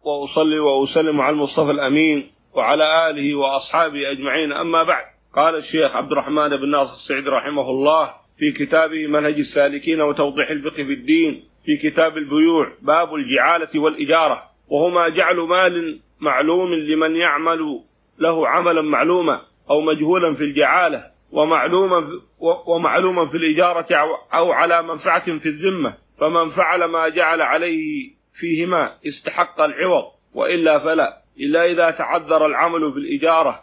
وأصلي وأسلم على المصطفى الأمين وعلى آله وأصحابه أجمعين، أما بعد. قال الشيخ عبد الرحمن بن ناصر السعدي رحمه الله في كتابه منهج السالكين وتوضيح الفقه في الدين في كتاب البيوع باب الجعالة والإجارة، وهما جعل مال معلوم لمن يعمل له عملا معلوما أو مجهولا في الجعالة، ومعلوما في الإجارة أو على منفعة في الذمة، فمن فعل ما جعل عليه فيهما استحق العوض، وإلا فلا، إلا إذا تعذر العمل بالإجارة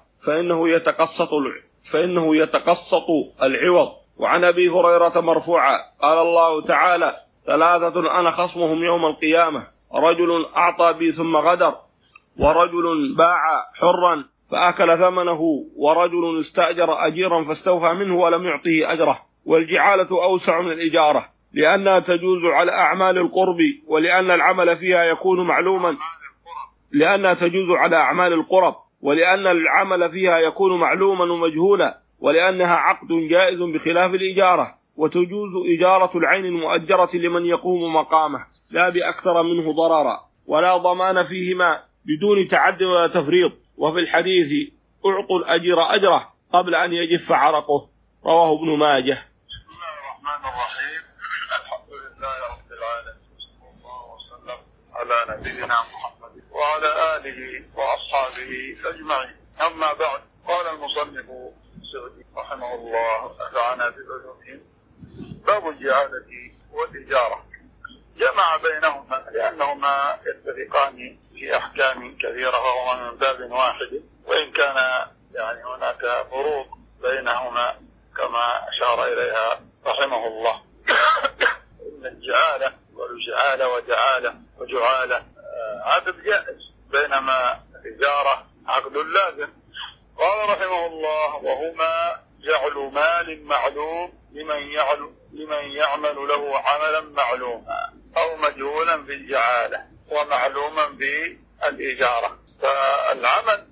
فإنه يتقسط العوض. وعن أبي هريرة مرفوعا قال الله تعالى: ثلاثة أنا خصمهم يوم القيامة: رجل أعطى بي ثم غدر، ورجل باع حرا فأكل ثمنه، ورجل استأجر أجيرا فاستوفى منه ولم يعطه أجره. والجعالة أوسع من الإجارة لأنها تجوز على أعمال القرب، ولأن العمل فيها يكون معلوما، لأنها تجوز على أعمال القرب، ولأن العمل فيها يكون معلوما ومجهولا، ولأنها عقد جائز بخلاف الإجارة. وتجوز إجارة العين المؤجرة لمن يقوم مقامه لا بأكثر منه ضررا، ولا ضمان فيهما بدون تعد ولا تفريط. وفي الحديث: أعطوا الأجير أجره قبل أن يجف عرقه، رواه ابن ماجه. بسم الله الرحمن الرحيم. الحمد لله رب العالمين، صلى الله وسلم على نبينا محمد وعلى آله وأصحابه أجمعين، أما بعد. قال المصنف السعدي رحمه الله نفعنا بعلومه: باب الجعالة والإجارة. جمع بينهما لأنهما يتفقان في أحكام كثيرة، وهما من باب واحد، وإن كان يعني هناك فروق بينهما كما أشار إليها رحمه الله. إن الجعالة والجعالة وجعالة وجعالة عقد جائز، بينما الإجارة عقد لازم. قال رحمه الله: وهما جعل مال معلوم لمن يعمل له عملا معلوما أو مجهولا بالجعالة، ومعلوما بالإجارة. فالعمل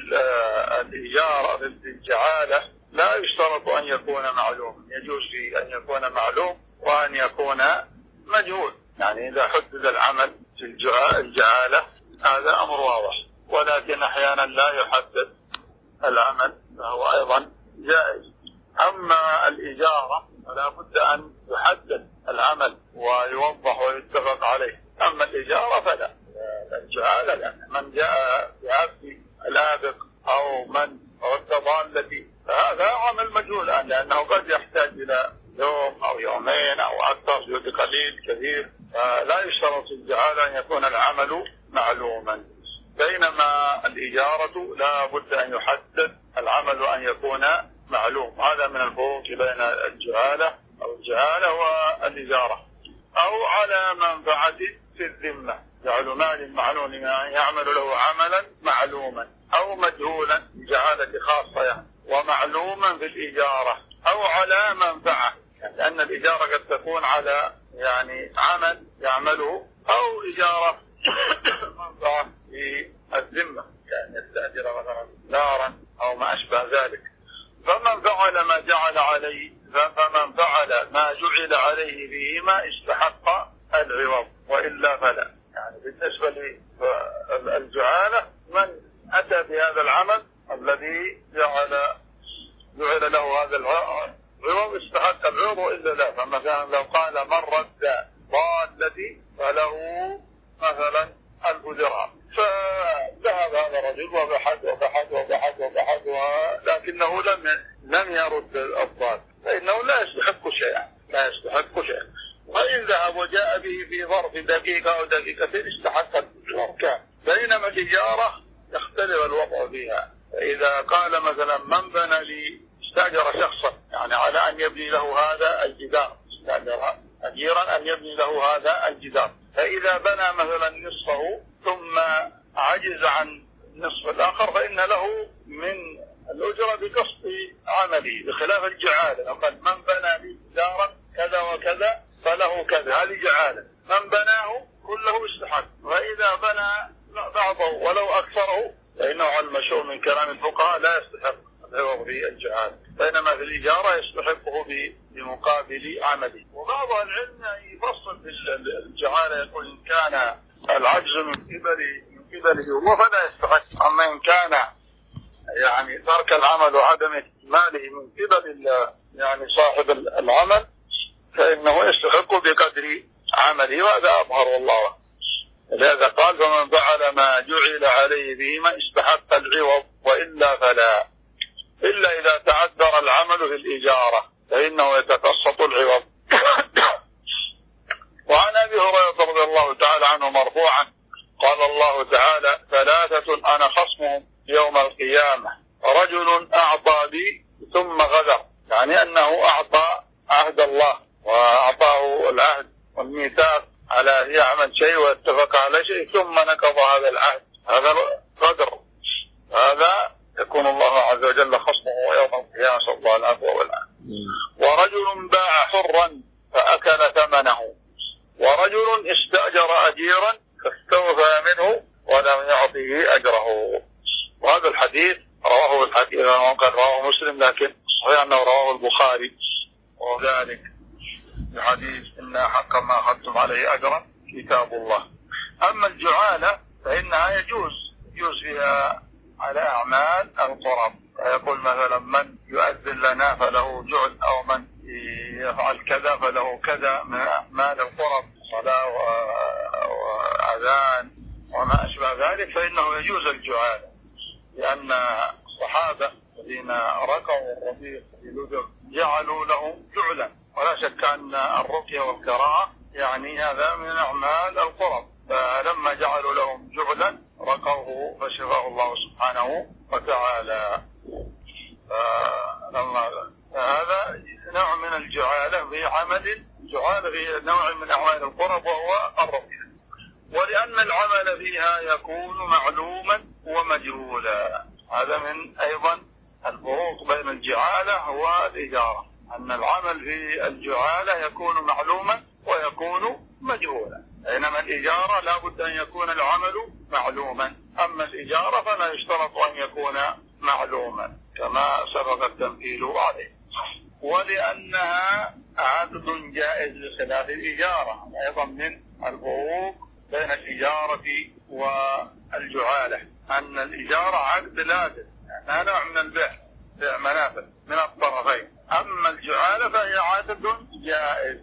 بالإجارة بالجعالة لا يشترط أن يكون معلوما، يجوز فيه أن يكون معلوم وأن يكون مجهول. يعني إذا حدد العمل في الجعالة هذا أمر واضح، ولكن أحيانا لا يحدد العمل فهو أيضا جائز. أما الإجارة فلا بد أن يحدد العمل ويوضح ويتفق عليه، أما الإجارة فلا. الجعالة لا، من جاء بعبد الآبق أو من رد ضالتي فهذا عمل مجهول، لأنه قد يحتاج إلى يوم أو يومين أو أكثر، جهد قليل كثير، فلا يشترط في الجعالة أن يكون العمل معلوما. بينما الإجارة لا بد أن يحدد العمل وأن يكون معلوم. هذا من الفروق بين الجعالة أو الجعالة والإجارة. أو على منفعة في الذمة، جعل مال معلوم لمن يعمل له عملا معلوما أو مجهولا، جعالة خاصة يعني، ومعلوما في الإجارة. أو على منفعة، لأن الإجارة قد تكون على يعني عمل يعمله، أو إجارة منفعة في الذمة، يعني يستأجر مثلا دارا أو ما أشبه ذلك. فمن فعل ما جعل عليه فيهما استحق العوض، وإلا فلا. يعني بالنسبة للجعالة من أتى بهذا العمل الذي جعل له هذا العوض استحق العوض، وإلا لا. فمثلا لو قال: من رد ضالتي فله مثلا 1000 درهم، فذهب هذا الرجل وبحث لكنه لم يرد الضال، فإنه لا يستحق شيئا. وإن ذهب وجاء به في ظرف دقيقة أو دقيقتين استحق الأركان. بينما الإجارة يختلف الوضع فيها. فإذا قال مثلا: من بنى لي، استأجر شخصا يعني على أن يبني له هذا الجدار، استأجر أجيرا أن يبني له هذا الجدار، فإذا بنى مثلا نصفه ثم عجز عن النصف الآخر فإن له من الأجرة بقسط عمله، بخلاف الجعالة. لو قال: من بنى لي دارا كذا وكذا فله كذا، هذه جعالة. من بناه كله استحق، وإذا بنى بعضه ولو أكثره فإنه على المشهور من كلام الفقهاء لا يستحق العوض في الجعالة، بينما في الإجارة يستحقه بمقابل عمله. وبعض العلم يفصل في الجعالة، يقول: إن كان العجز من قبل قبله هو فلا يستحق. أما إن كان يعني ترك العمل وعدم استعماله من قبل يعني صاحب العمل فإنه يستحق بقدر عمله، وهذا أظهر والله. لهذا قال فمن فعل ما جعل عليه بهما استحق العوض وإلا فلا، إلا إذا تعذر العمل في الإجارة فإنه يتقسط العوض. وعن أبي هريرة رضي الله تعالى عنه مرفوعا قال الله تعالى ثلاثة أنا خصمهم يوم القيامة رجل أعطى بي ثم غدر، يعني أنه أعطى عهد الله وأعطاه العهد والميثاق على أن يعمل شيء واتفق على شيء ثم نقض هذا العهد، هذا غدر، هذا يكون الله عز وجل خصمه يوم القيامة، صلى الله العفو والعافية. ورجل باع حرا فأكل ثمنه، ورجل استأجر أجيرا فاستوفى منه ولم يعطه أجره. وهذا الحديث رواه الحديث قال رواه مسلم، لكن صحيح أنه رواه البخاري، وذلك الحديث إن حق ما أخذتم عليه أجرا كتاب الله. أما الجعالة فإنها يجوز فيها على أعمال القرب، يقول مثلا من يؤذن لنا فله جعل، أو من يفعل كذا فله كذا من أعمال القرب، صلاة وأذان وما أشبه ذلك، فإنه يجوز الجعالة، لأن الصحابة الذين رقوا الربيع في لدر جعلوا له جعلا، ولا شك أن الرقية والقراءة يعني هذا من أعمال القرب، فلما جعلوا لهم جعلا رقوه فشفاه الله سبحانه وتعالى. هذا نوع من الجعالة في عمل، جعالة في نوع من أعمال القرب وهو الرقية، ولأن العمل فيها يكون معلوما ومجهولا. هذا من أيضا الفروق بين الجعالة والإجارة، أن العمل في الجعالة يكون معلوما ويكون مجهولا، بينما الإجارة لا بد أن يكون العمل معلوما. أما الإجارة فلا يشترط أن يكون معلوما كما سبق التمثيل عليه. ولأنها عقد جائز بخلاف الإجارة، أيضا من الفروق بين الإجارة والجعالة أن الإجارة عقد لازم، يعني نوع من البيع، بيع منافع من الطرفين. أما الجعالة فهي عقد جائز،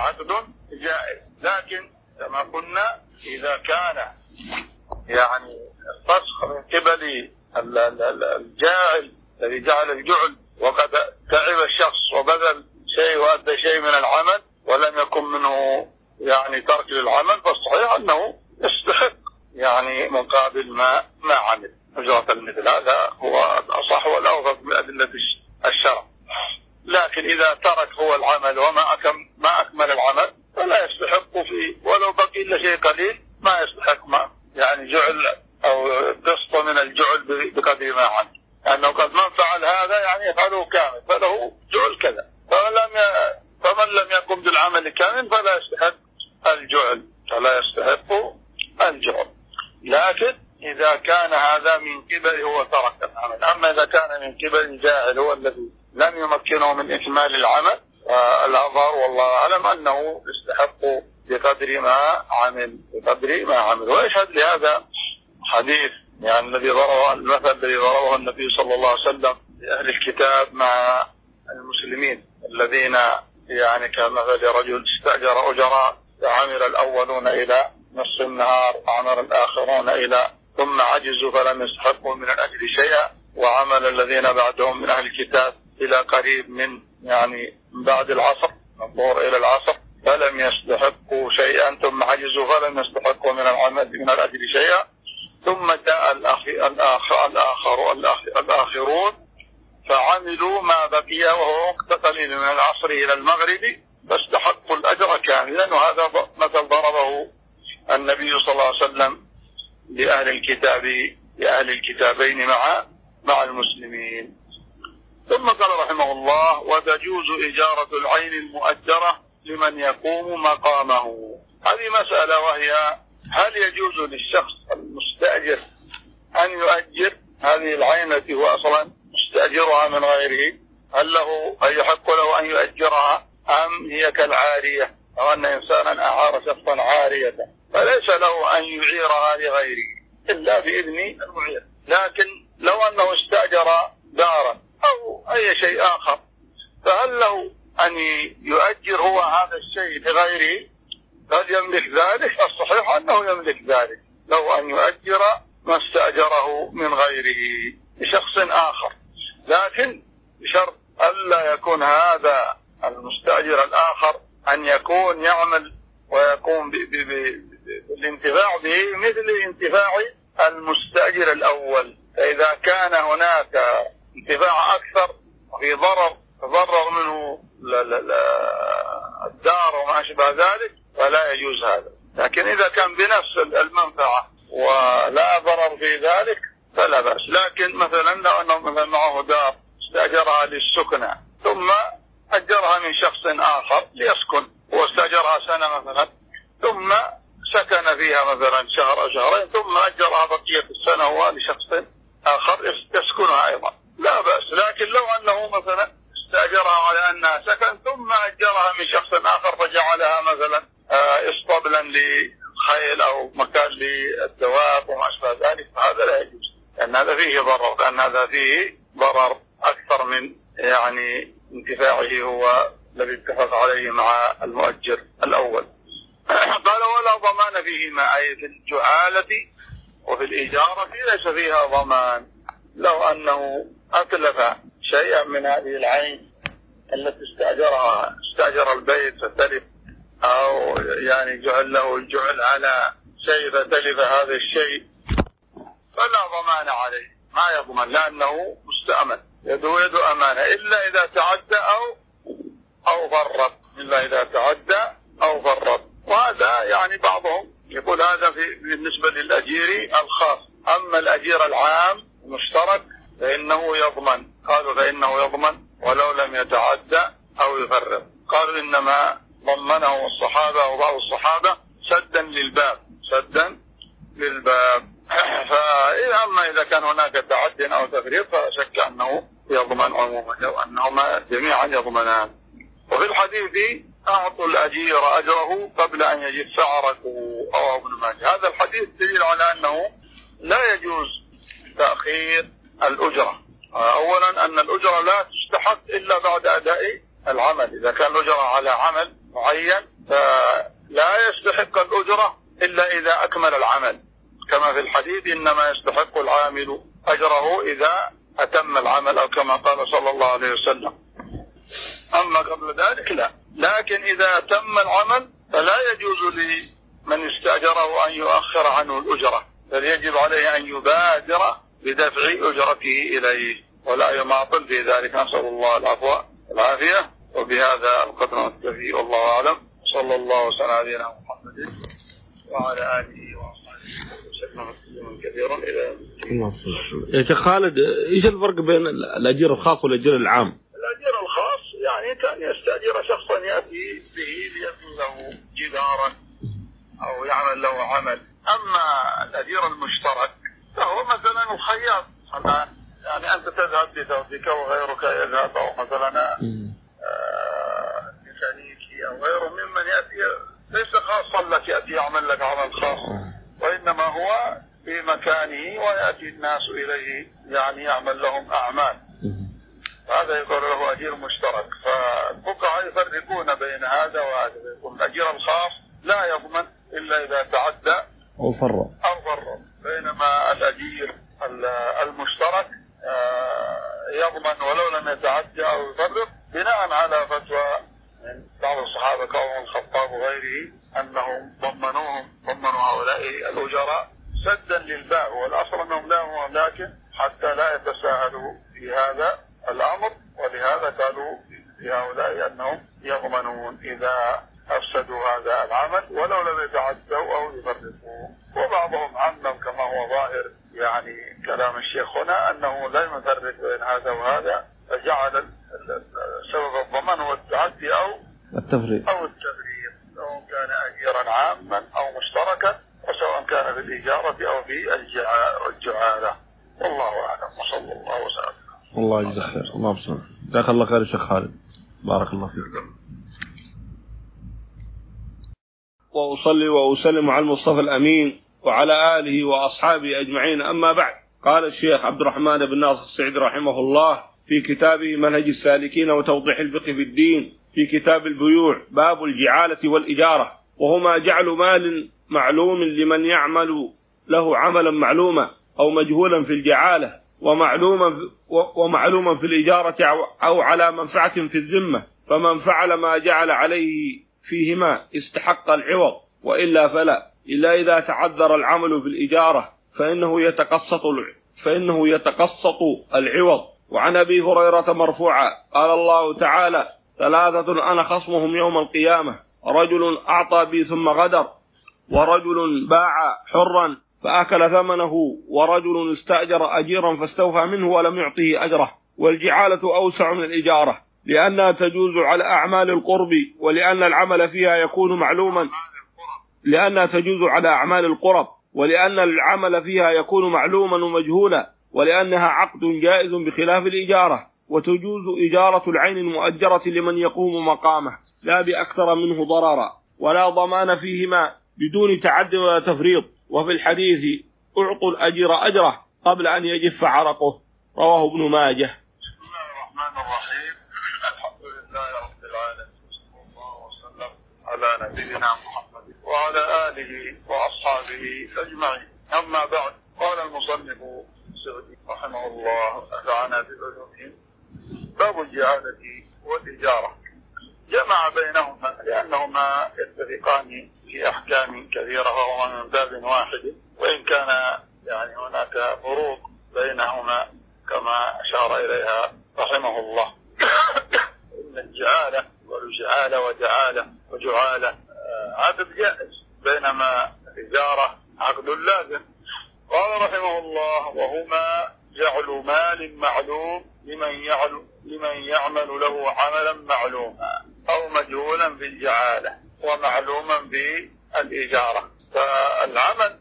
لكن كما قلنا إذا كان يعني الفسخ من قبل الجاعل الذي جعل الجعل وقد تعب الشخص وبذل شيء وأدى شيء من العمل ولم يكن منه يعني ترك للعمل، فالصحيح أنه يستحق يعني مقابل ما عمل أجرة المثل. هذا هو الأصح والأوفق من أدلة الشرع. لكن إذا ترك هو العمل وما أكمل العمل فلا يستحق فيه، ولو بقي إلا شيء قليل ما يستحق ما يعني جعل أو قسط من الجعل بقدر ما عمل، لأنه قد من فعل هذا يعني يفعله كامل فله جعل كذا، فمن لم يقم بالعمل كامل فلا يستحق الجعل. لكن إذا كان هذا من قبل هو ترك العمل. أما إذا كان من قبل الجاهل هو الذي لم يمكنه من إكمال العمل، الأظهر والله أعلم أنه يستحق بقدر ما عمل. ويشهد لهذا حديث يعني المثل الذي ضربه النبي صلى الله عليه وسلم لأهل الكتاب مع المسلمين الذين يعني كمثل رجل استأجر أجراء فعمل الأولون إلى نصف النهار وعمل الآخرون إلى ثم عجزوا فلم يستحقوا من الأجر شيئا، وعمل الذين بعدهم من أهل الكتاب إلى قريب من يعني بعد العصر الظهر إلى العصر فلم يستحقوا شيئا، ثم عجزوا فلم يستحقوا من العمل من الأجر شيئا، ثم جاء الآخرون فعملوا ما بقي وهو وقت قليل من العصر إلى المغرب فاستحقوا الأجر كاملا. وهذا مثل ضربه النبي صلى الله عليه وسلم لأهل الكتابين مع المسلمين. ثم قال رحمه الله وتجوز إجارة العين المؤجرة لمن يقوم مقامه. هذه مسألة، وهي هل يجوز للشخص المستأجر أن يؤجر هذه العين التي هو أصلا مستأجرها من غيره؟ هل يحق له أن يؤجرها أم هي كالعارية، أو أن إنسانا أعار شخصا عارية فليس له أن يعيرها لغيره؟ إلا بإذن المعير. لكن لو أنه استأجر دارا أو أي شيء آخر، فهل له أن يؤجر هو هذا الشيء لغيره؟ هل يملك ذلك؟ الصحيح أنه يملك ذلك، لو أن يؤجر ما استأجره من غيره لشخص آخر، لكن بشرط ألا يكون هذا المستأجر الآخر أن يكون يعمل ويقوم بالانتفاع به مثل انتفاع المستأجر الأول. فإذا كان هناك انتفاع أكثر وفي ضرر منه الدار وما أشبه ذلك فلا يجوز هذا. لكن إذا كان بنفس المنفعة ولا ضرر في ذلك فلا بأس. لكن مثلا لو أنه مثلا معه دار استأجرها للسكنة ثم أجرها من شخص آخر ليسكن، واستأجرها سنة مثلا ثم سكن فيها مثلا شهر أو شهرين ثم أجرها بقية السنة هو لشخص آخر يسكنها أيضا لا بأس. لكن لو أنه مثلا استأجرها على أنها سكن ثم أجرها من شخص آخر فجعلها مثلا اسطبلا للخيل أو مكان للدواب وما أشبه ذلك فهذا لا يجوز، لأن هذا فيه ضرر، لأن هذا فيه ضرر أكثر من يعني انتفاعه هو الذي اتفق عليه مع المؤجر الأول. قال ولا ضمان فيهما، أي في الجعالة وفي الإجارة ليس فيها ضمان. لو أنه أتلف شيئا من هذه العين التي استأجر البيت فتلف، أو يعني جعل له الجعل على شيء فتلف هذا الشيء فلا ضمان عليه، ما يضمن لأنه مستأمن، يد أمانة إلا إذا تعدى أو فرط، إلا إذا تعدى أو فرط. وهذا يعني بعضهم يقول هذا بالنسبة للأجير الخاص، أما الأجير العام المشترك فإنه يضمن. قالوا فإنه يضمن ولو لم يتعدى أو يفرط. قالوا إنما ضمنه الصحابة وبعض الصحابة سدا للباب. فأما إذا كان هناك تعد أو تفريط فشك أنه يضمن عموما، لو أنهما جميعا يضمنان. وفي الحديث أعطوا الأجير أجره قبل أن يجف عرقه، رواه ابن ماجه. هذا الحديث دليل على أنه لا يجوز تأخير الأجرة. أولا أن الأجرة لا تستحق إلا بعد أداء العمل. إذا كان الأجرة على عمل معين فلا يستحق الأجرة إلا إذا أكمل العمل، كما في الحديث إنما يستحق العامل أجره إذا أتم العمل، أو كما قال صلى الله عليه وسلم. أما قبل ذلك لا. لكن إذا تم العمل فلا يجوز لمن استأجره أن يؤخر عنه الأجرة، بل يجب عليه أن يبادر بدفع أجرته إليه ولا يماطل في ذلك. نسأل الله العفو والعافية. وبهذا القدر نكتفي، والله أعلم. صلى الله وسلم على نبينا محمد وعلى آله وأصحابه وسلم تسليما كثيرا إلى يا شيخ خالد، إيش الفرق بين الأجير الخاص والأجير العام؟ الأجير الخاص يعني كان يستأجر شخصا يأتي به ليبني له جدارا أو يعمل له عمل. أما الأجير المشترك فهو مثلا الخياط، يعني أنت تذهب لثوبك وغيرك يذهب، أو مثلا ميكانيكي أو غيره ممن يأتي ليس خاصا لك يأتي يعمل لك عمل خاص، وإنما هو في مكانه ويأتي الناس إليه يعني يعمل لهم أعمال، هذا يقول له أجير مشترك. فالفقهاء يفرقون بين هذا وهذا، يقول الأجير الخاص لا يضمن إلا إذا تعدى أو فرط، بينما الأجير المشترك يضمن ولو لم يتعدى أو يفرط، بناء على فتوى من بعض الصحابة كعمر الخطاب وغيره أنهم ضمنوا هؤلاء الأجراء سدا للباع، والأصل أنهم لا هم، لكن حتى لا يتساهلوا في هذا الأمر، ولهذا قالوا لهؤلاء أنهم يضمنون إذا أفسدوا هذا العمل ولو لم يتعدوا أو يفرطوا. وبعضهم عمم كما هو ظاهر يعني كلام الشيخ هنا أنه لا يفرق بين هذا وهذا، فجعل سبب الضمان هو التعدي أو التفريط، سواء كان أجيرا عاما أو مشتركا، وسواء كان في الإجارة أو في الجعالة. والله أعلم، وصلى الله وسلم. الله يجزاك خير. الله بسم جزاك الله خير الشيخ خالد، بارك الله فيك. وأصلي وأسلم على المصطفى الأمين وعلى آله وأصحابه أجمعين، أما بعد. قال الشيخ عبد الرحمن بن ناصر السعدي رحمه الله في كتابه منهج السالكين وتوضيح الفقه في الدين في كتاب البيوع باب الجعالة والإجارة، وهما جعل مال معلوم لمن يعمل له عملا معلوما أو مجهولا في الجعالة، ومعلوما في الإجارة أو على منفعة في الذمة، فمن فعل ما جعل عليه فيهما استحق العوض، وإلا فلا، إلا إذا تعذر العمل بالإجارة فإنه يتقسط العوض. وعن أبي هريرة مرفوعا قال الله تعالى: ثلاثة أنا خصمهم يوم القيامة: رجل أعطى بي ثم غدر، ورجل باع حرا فأكل ثمنه، ورجل استأجر أجيرا فاستوفى منه ولم يعطه أجره. والجعالة أوسع من الإجارة، لأنها تجوز على أعمال القرب، ولأن العمل فيها يكون معلوما، لأنها تجوز على أعمال القرب، ولأن العمل فيها يكون معلوما ومجهولا، ولأنها عقد جائز بخلاف الإجارة. وتجوز إجارة العين المؤجرة لمن يقوم مقامه لا بأكثر منه ضررا، ولا ضمان فيهما بدون تعد ولا تفريط. وفي الحديث: أعطوا الأجير أجره قبل أن يجف عرقه، رواه ابن ماجه. بسم الله الرحمن الرحيم. الحمد لله رب العالمين، صلى الله وسلم على نبينا محمد وعلى آله وأصحابه أجمعين، أما بعد. قال المصنف السعدي رحمه الله نفعنا بعلومهم: باب الجعالة والإجارة. جمع بينهما لأنهما يتفقان في أحكام كثيرة، وهما من باب واحد، وإن كان يعني هناك فروق بينهما كما أشار إليها رحمه الله. إن الجعالة والجعالة وجعالة وجعالة عدد جائز، بينما الإجارة عقد لازم. قال رحمه الله: وهما جعل مال معلوم لمن يعمل له عملا معلوما أو مجهولا بالجعالة، ومعلوما بالإجارة. فالعمل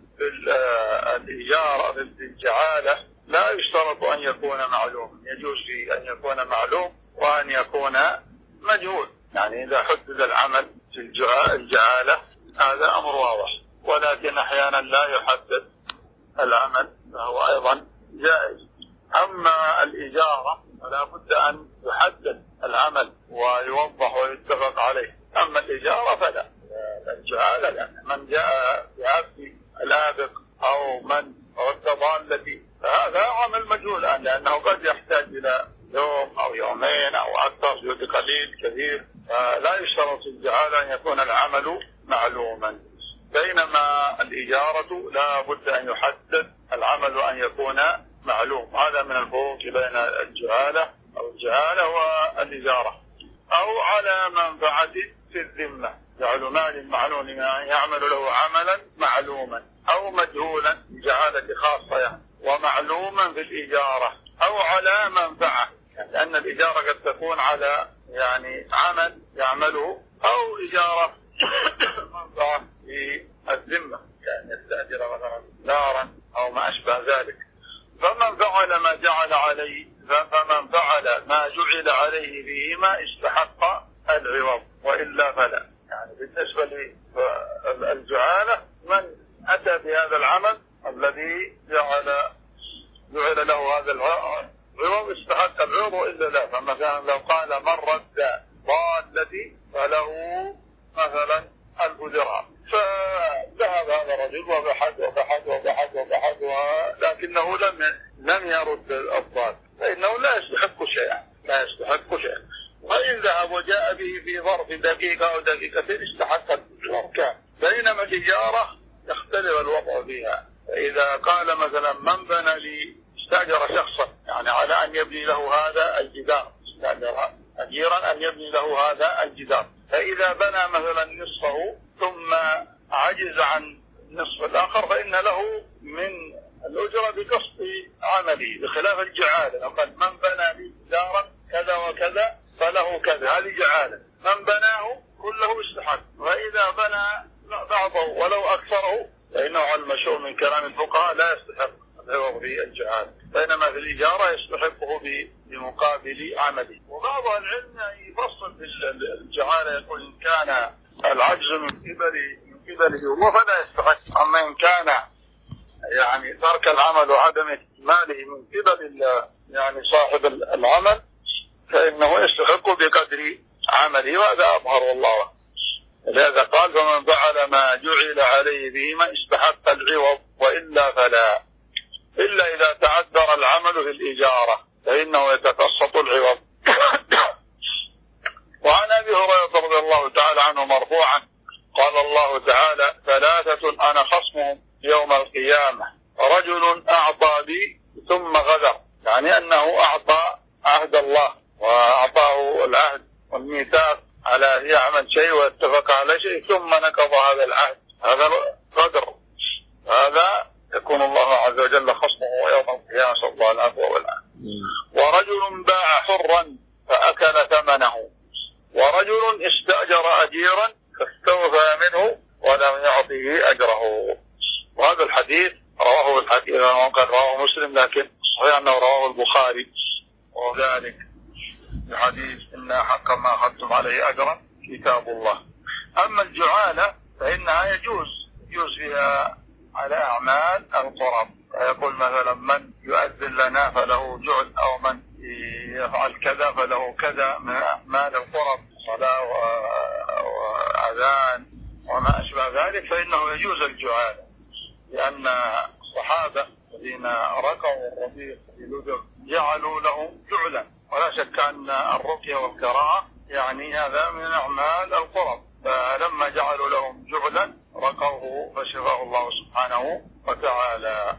بالإجارة بالجعالة لا يشترط أن يكون معلوم، يجوز أن يكون معلوم وأن يكون مجهول. يعني إذا حدد العمل في الجعالة هذا أمر واضح، ولكن أحيانا لا يحدد العمل فهو أيضا جائز. أما الإجارة فلا بد أن يحدد العمل ويوضح ويتفق عليه، أما الإجارة فلا. الجعالة لا. من جاء بعبد الآبق أو من رد ضالتي فهذا عمل مجهول، لأنه قد يحتاج إلى يوم أو يومين أو أكثر، جهد قليل كثير، فلا يشترط في الجعالة أن يكون العمل معلوما. بينما الإجارة لا بد أن يحدد العمل أن يكون معلوم. هذا من الفروق بين الجعالة والإجارة. أو على منفعة في الذمة، جعل مال معلوم لمن يعمل له عملا معلوما أو مجهولا، جعالة خاصة يعني، ومعلوما في الإجارة. أو على منفعة، لأن الإجارة قد تكون على يعني عمل يعمله، أو إجارة منفعة في الذمة، يعني يستأجر مثلا دارا أو ما أشبه ذلك. فمن فعل ما جعل عليه فيهما استحق العوض، وإلا فلا. يعني بالنسبة للجعالة من أتى بهذا العمل الذي جعل له هذا العوض استحق العوض، وإلا لا. فمثلا لو قال: من رد ضالتي فله مثلا 1000 درهم، فذهب هذا الرجل وبحث لكنه لم يرد الضال، فإنه لا يستحق شيئا. وإن ذهب وجاء به في ظرف دقيقة أو دقيقتين استحق العوض. بينما الإجارة يختلف الوضع فيها. فإذا قال مثلا: من بنى لي، استأجر شخصا يعني على أن يبني له هذا الجدار، استأجر أجيرا أن يبني له هذا الجدار، فإذا بنى مثلا نصفه ثم عجز عن النصف الآخر فإن له من الأجرة بقسط عمله، بخلاف الجعالة. لو قال: من بنى لي دارا كذا وكذا فله كذا، هذه جعالة. من بناه كله استحق، وإذا بنى بعضه ولو أكثره فإنه المشهور من كلام الفقهاء لا يستحق العوض في الجعالة، بينما في الإجارة يستحقه بمقابل عمله. وبعض العلم يفصل في الجعالة، يقول: إن كان العجز من قبله هو فلا يستحق، أما إن كان يعني ترك العمل وعدم استكماله من قبل يعني صاحب العمل فإنه يستحق بقدر عمله، وهذا أظهر والله. لهذا قال فمن فعل ما جعل عليه بهما استحق العوض وإلا فلا، إلا إذا تعذر العمل في الإجارة فإنه يتقسط العوض. وعن أبي هريرة رضي الله تعالى عنه مرفوعا قال الله تعالى ثلاثة أنا خصمهم يوم القيامة رجل أعطى بي ثم غدر، يعني أنه أعطى عهد الله وأعطاه العهد والميثاق على أن يعمل شيء واتفق على شيء ثم نقض هذا العهد، هذا غدر، هذا يكون الله عز وجل خصمه يوم القيامة صلى الله عليه وسلم. ورجل باع حرا فأكل ثمنه، ورجل استأجر أجيرا فاستوفى منه ولم يعطه أجره. وهذا الحديث رواه مسلم، لكن صحيح أنه رواه البخاري، وذلك الحديث إن حق ما أخذتم عليه أجرا كتاب الله. أما الجعالة فإنها يجوز فيها على أعمال القرب، يقول مثلا من يؤذن لنا فله جعل، أو من يفعل كذا فله كذا من أعمال القرب، صلاة وأذان وما أشبه ذلك، فإنه يجوز الجعالة، لأن الصحابة الذين ركوا الربيع في لدر جعلوا له جعلا، ولا شك أن الرقية والقراءة يعني هذا من أعمال القرب، فلما جعلوا لهم جعلا رقوه فشفاه الله سبحانه وتعالى.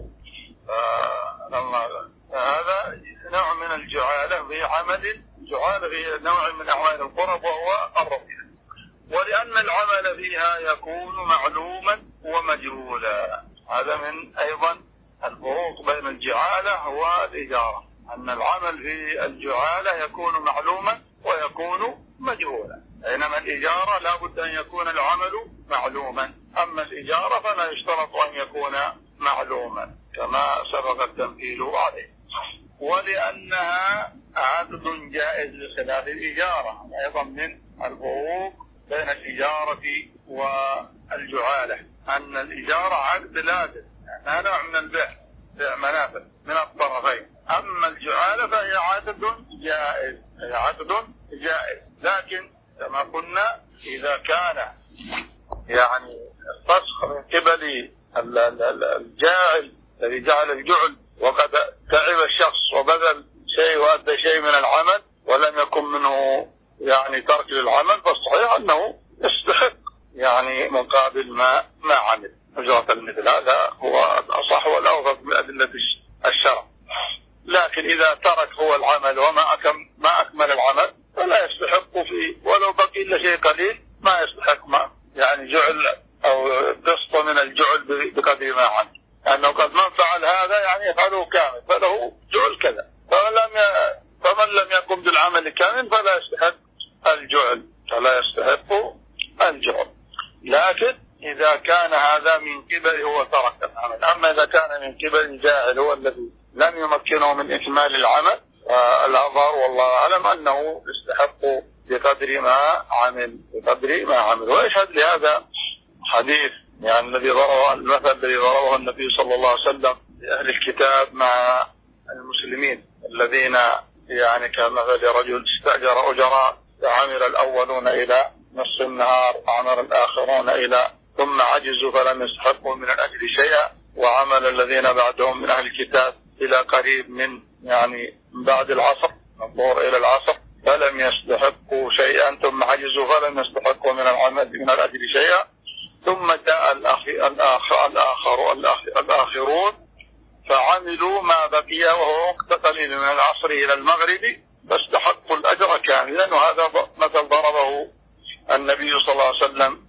هذا نوع من الجعالة في عمل، جعالة في نوع من أعمال القرب وهو الرقية، ولأن العمل فيها يكون معلوما ومجهولا. هذا من أيضا الفروق بين الجعالة والإجارة، أن العمل في الجعالة يكون معلوما ويكون مجهولا، بينما الإجارة لا بد أن يكون العمل معلوما، أما الإجارة فلا يشترط أن يكون معلوما كما سبق التمثيل عليه. ولأنها عقد جائز بخلاف الإجارة، أيضا من الفروق بين الإجارة والجعالة أن الإجارة عقد لازم، يعني نوع من البيع، بيع منافع من الطرفين، أما الجعالة فهي عقد جائز، لكن كما قلنا إذا كان يعني الفسخ من قبل الجاعل الذي جعل الجعل وقد تعب الشخص وبذل شيء وأدى شيء من العمل ولم يكن منه يعني ترك للعمل، فالصحيح أنه يستحق يعني مقابل ما عمل أجرة المثل. هذا هو الأصح والأوفق من أدلة الشرع. لكن إذا ترك هو العمل وما أكمل العمل فلا يستحق فيه، ولو بقي إلا شيء قليل ما يستحق ما يعني جعل أو قسط من الجعل بقدر ما عمل، لأنه قد من فعل هذا يعني يفعله كامل فله جعل كذا، فمن لم يقم بالعمل كامل فلا يستحق الجعل. لكن إذا كان هذا من قبل هو ترك العمل، أما إذا كان من قبل الجاهل هو الذي لم يمكنه من إكمال العمل، الأظهر والله أعلم أنه يستحق بقدر ما عمل. ويشهد لهذا حديث يعني المثل الذي ضربه النبي صلى الله عليه وسلم لأهل الكتاب مع المسلمين الذين يعني كمثل رجل استأجر أجراء فعمل الأولون إلى نصف النهار وعمل الآخرون إلى ثم عجزوا فلم يستحقوا من الأجر شيئا، وعمل الذين بعدهم من أهل الكتاب إلى قريب من يعني بعد العصر الظهر إلى العصر فلم يستحقوا شيئا، ثم عجزوا فلم يستحقوا من الأجر شيئا، ثم جاء الآخرون فعملوا ما بقي وهو وقت قليل من العصر إلى المغرب فاستحقوا الأجر كاملا. وهذا مثل ضربه النبي صلى الله عليه وسلم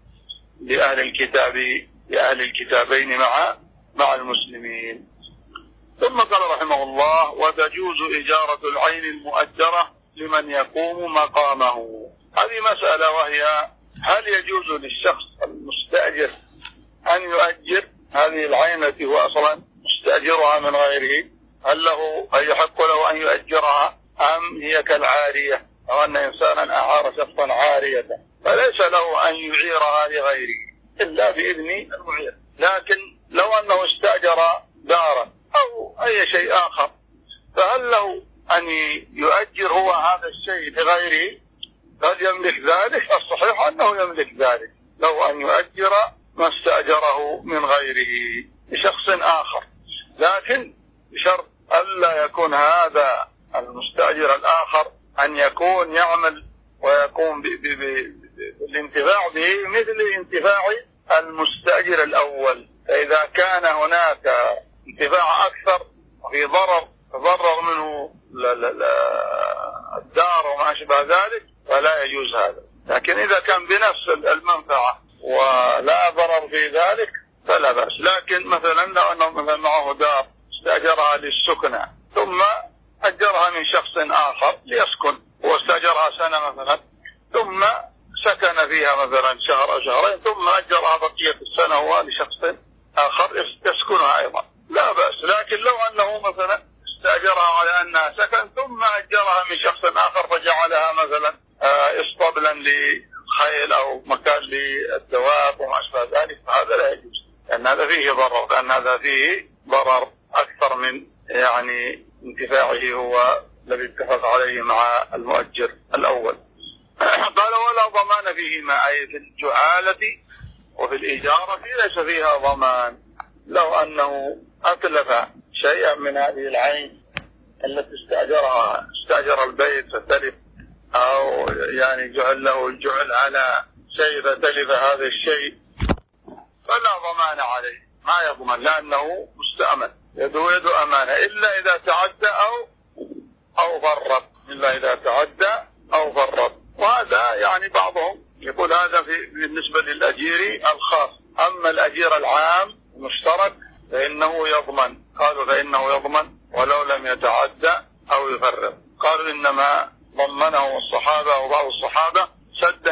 لأهل الكتابين مع المسلمين. ثم قال رحمه الله وتجوز إجارة العين المؤجرة لمن يقوم مقامه. هذه مسألة، وهي هل يجوز للشخص المستأجر أن يؤجر هذه العين التي هو أصلا مستأجرها من غيره؟ هل يحق له أن يؤجرها أم هي كالعارية، أو أن إنسانا أعار شخصا عارية فليس له أن يعيرها لغيره إلا بإذن المعير؟ لكن لو أنه استأجر دارا أو أي شيء آخر، فهل له أن يؤجر هو هذا الشيء لغيره؟ هل يملك ذلك؟ الصحيح أنه يملك ذلك، لو أن يؤجر ما استأجره من غيره لشخص آخر، لكن بشرط ألا يكون هذا المستأجر الآخر أن يكون يعمل ويقوم بالانتفاع به مثل انتفاع المستأجر الأول. فإذا كان هناك انتفاع أكثر وفي ضرر منه الدار وما شابه ذلك فلا يجوز هذا. لكن إذا كان بنفس المنفعة ولا ضرر في ذلك فلا بأس. لكن مثلا لو أنه مثلا معه دار استأجرها للسكنة ثم أجرها من شخص آخر ليسكن، واستأجرها سنة مثلا ثم سكن فيها مثلا شهر أو شهرين ثم أجرها بقية السنة هو لشخص آخر يسكنها أيضا لا بأس. لكن لو أنه مثلا استأجرها على أنها سكن ثم أجرها من شخص آخر فجعلها مثلا اسطبلا للخيل أو مكان للدواب وما أشبه ذلك فهذا لا يجوز، لأن هذا فيه ضرر، لأن هذا فيه ضرر أكثر من يعني انتفاعه هو الذي اتفق عليه مع المؤجر الأول. قال ولا ضمان فيهما، أي في الجعالة وفي الإجارة ليس فيها ضمان. لو أنه أتلف شيئا من هذه العين التي استأجر البيت فتلف، أو يعني جعل له الجعل على شيء فتلف هذا الشيء فلا ضمان عليه، ما يضمن لأنه مستأمن، يده يد أمانة إلا إذا تعدى أو فرط، إلا إذا تعدى أو فرط. وهذا يعني بعضهم يقول هذا بالنسبة للأجير الخاص، أما الأجير العام المشترك فإنه يضمن. قالوا فإنه يضمن ولو لم يتعدى أو يفرط. قالوا إنما ضمنه الصحابة وبعض الصحابة سدا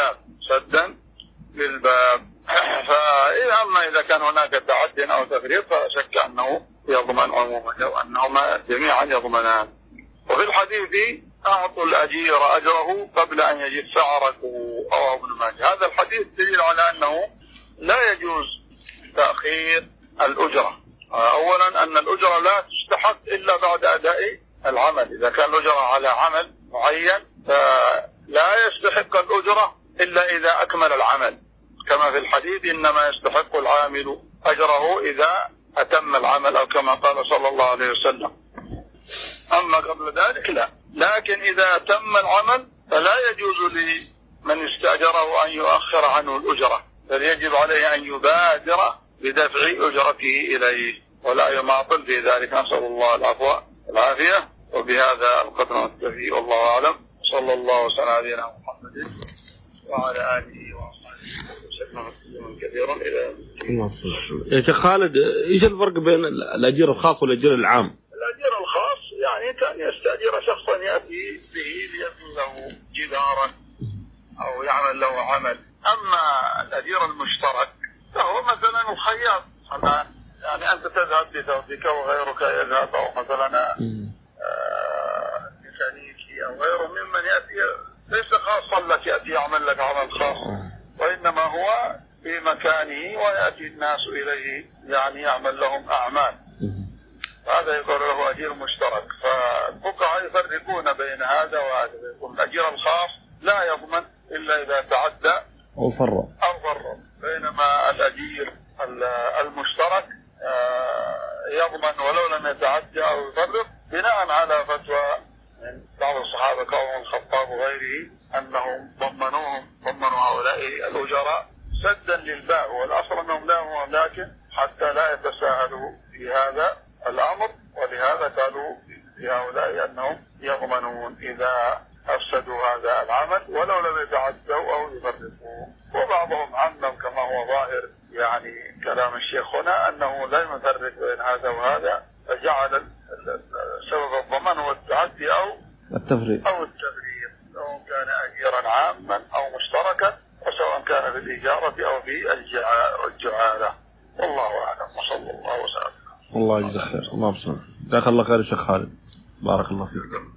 للباب. فأما إذا كان هناك تعدي أو تفريط فلا شك أنه يضمن عموما، لو أنهما جميعا يضمنان. وفي الحديث أعطوا الأجير أجره قبل أن يجف عرقه، أو ابن ماجه. هذا الحديث دليل على أنه لا يجوز تأخير الأجرة. أولا أن الأجرة لا تستحق إلا بعد أداء العمل. إذا كان الأجرة على عمل معين فلا يستحق الأجرة إلا إذا أكمل العمل، كما في الحديث إنما يستحق العامل أجره إذا أتم العمل، أو كما قال صلى الله عليه وسلم. أما قبل ذلك لا. لكن إذا تم العمل فلا يجوز لمن استأجره أن يؤخر عنه الأجرة، بل يجب عليه أن يبادر بدفع أجرته إليه ولا يماطل في ذلك. نسأل الله العفو والعافية. وبهذا القدر نكتفي، والله أعلم. صلى الله وسلم على نبينا محمد وعلى آله وصحبه وسلم تسليما كثيرا إلى يا شيخ خالد، إيش الفرق بين الأجير الخاص والأجير العام؟ الأجير الخاص يعني كان يستأجر شخصا يأتي به ليبني له جدارا أو يعمل له عمل. أما الأجير المشترك فهو مثلا الخياط، يعني أنت تذهب لثوبك وغيرك يذهب، أو مثلا ميكانيكي أو غيره ممن يأتي ليس خاصا لك يأتي يعمل لك عمل خاص، وإنما هو في مكانه ويأتي الناس إليه يعني يعمل لهم أعمال، هذا يقول له أجير مشترك. فالفقهاء يفرقون بين هذا وهذا، يقول الأجير الخاص لا يضمن إلا إذا تعدى أو فرط، بينما الأجير المشترك يضمن ولو لم يتعدى أو يفرط، بناء على فتوى من بعض الصحابة كعمر الخطاب وغيره أنهم ضمنوا هؤلاء الأجراء سدا للباب، والأصل أنهم لا هم، لكن حتى لا يتساهلوا في هذا الأمر، ولهذا قالوا في هؤلاء أنهم يضمنون إذا أفسدوا هذا العمل ولو لم يتعدوا أو يفرطوا. وبعضهم عمم كما هو ظاهر يعني كلام الشيخ هنا أنه لا يفرق بين هذا وهذا، فجعل سبب الضمان هو التعدي أو التفريط، سواء كان أجيرا عاما أو مشتركا، وسواء كان في الإجارة أو في الجعالة. والله أعلم، وصلى الله وسلم. الله يجزاك خير. الله يبارك. جزاك الله خير يا شيخ خالد، بارك الله فيك.